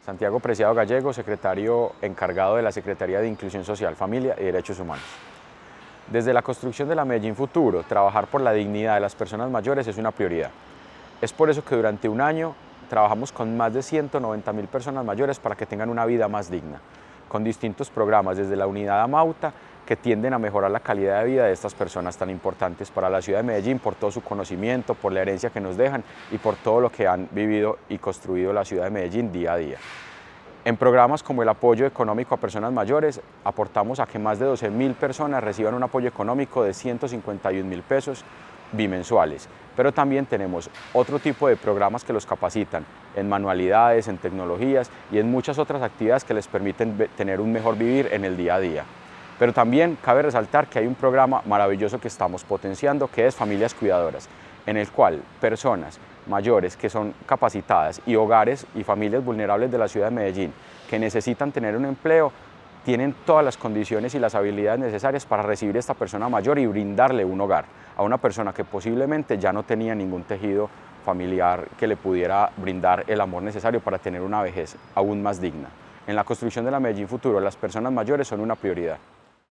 Santiago Preciado Gallego, secretario encargado de la Secretaría de Inclusión Social, Familia y Derechos Humanos. Desde la construcción de la Medellín Futuro, trabajar por la dignidad de las personas mayores es una prioridad. Es por eso que durante un año trabajamos con más de 190.000 personas mayores para que tengan una vida más digna, con distintos programas desde la unidad Amauta que tienden a mejorar la calidad de vida de estas personas tan importantes para la ciudad de Medellín por todo su conocimiento, por la herencia que nos dejan y por todo lo que han vivido y construido la ciudad de Medellín día a día. En programas como el apoyo económico a personas mayores, aportamos a que más de 12.000 personas reciban un apoyo económico de 151.000 pesos bimensuales, pero también tenemos otro tipo de programas que los capacitan en manualidades, en tecnologías y en muchas otras actividades que les permiten tener un mejor vivir en el día a día. Pero también cabe resaltar que hay un programa maravilloso que estamos potenciando, que es Familias Cuidadoras, en el cual personas mayores que son capacitadas y hogares y familias vulnerables de la ciudad de Medellín que necesitan tener un empleo, tienen todas las condiciones y las habilidades necesarias para recibir a esta persona mayor y brindarle un hogar a una persona que posiblemente ya no tenía ningún tejido familiar que le pudiera brindar el amor necesario para tener una vejez aún más digna. En la construcción de la Medellín Futuro, las personas mayores son una prioridad.